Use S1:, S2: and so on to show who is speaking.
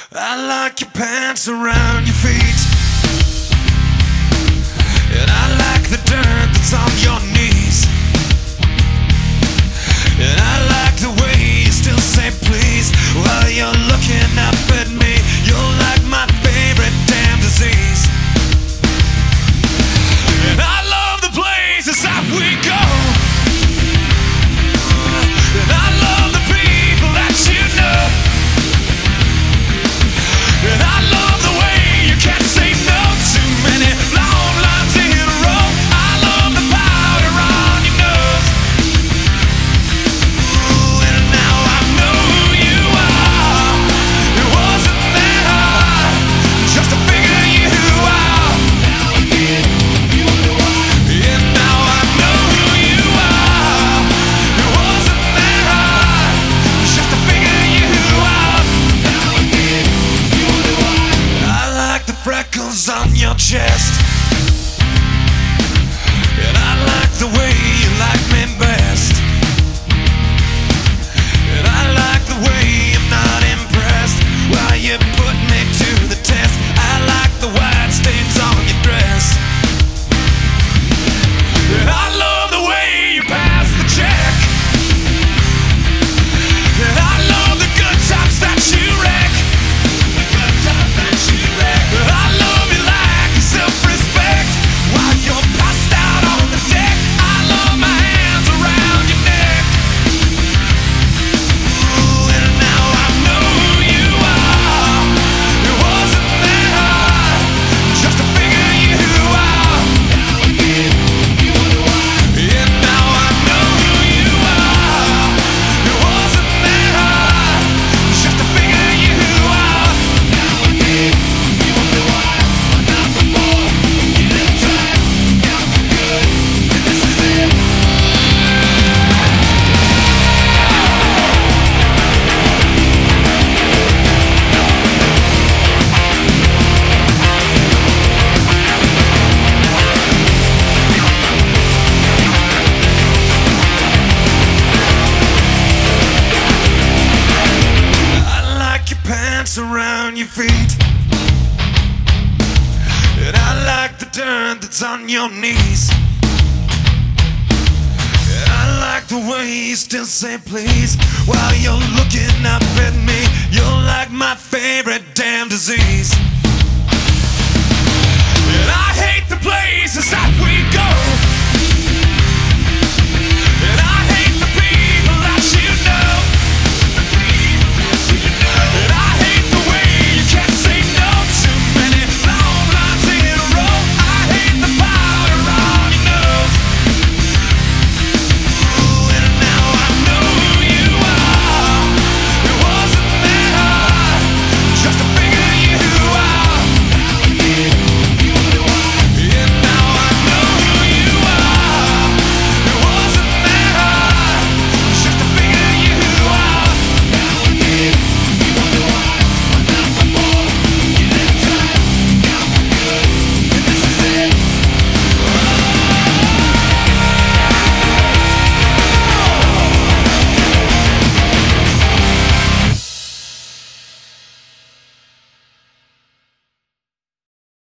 S1: I like your pants around your feet, and I like the dirt that's on your knees, and I like the way you still say please while you're looking up at me. You're like my favorite damn disease, and I love the places that we go, and I love the people that you know, and I love the way you can't say no to many long lines in a row. I love the powder on your nose. Ooh, and now I know who you are. It wasn't that hard just to figure you out. And now I know who you are. It wasn't that hard just to figure you out. I like the freckles on your chest, and I like the way you like me best, and I like the way I'm not impressed while you put me to the test. I like the white stains on your dress, and I love the way you pass the check, and I love the good times that you wreck. I love you like your self-respect while you're passed out on the deck. I love my hands around your neck. Ooh, and now I know who you are. It wasn't that hard just to figure you out. And now I know who you are. It wasn't that hard just to figure you out. I like your pants around your feet, and I like the dirt that's on your knees, and I like the way you still say please while you're looking up at me. You're like my favorite damn disease.